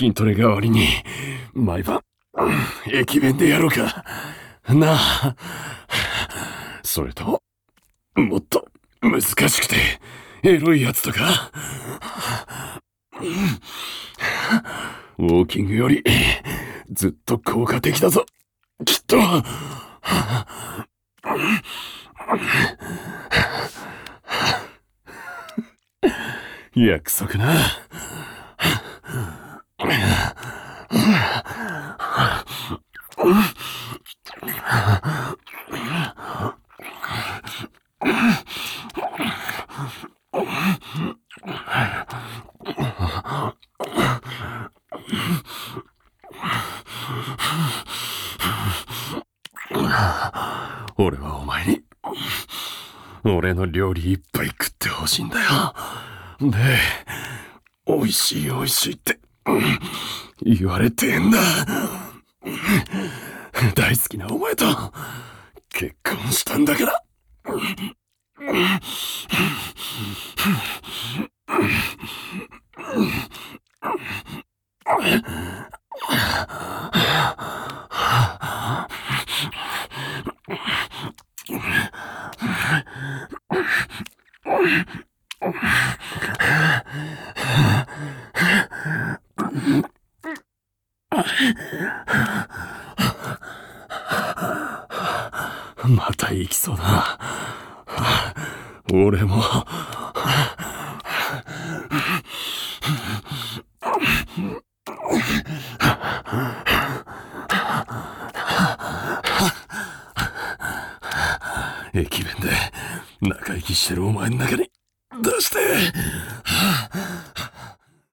筋トレ代わりに毎晩駅弁でやろうかなあ。それとももっと難しくてエロいやつとか。ウォーキングよりずっと効果的だぞきっと。約束な。俺はお前に俺の料理いっぱい食ってほしいんだよ。で、美味しい美味しいって言われてんだ。大好きなお前と結婚したんだから。また行きそうだな。俺も。駅弁で中息してるお前の中に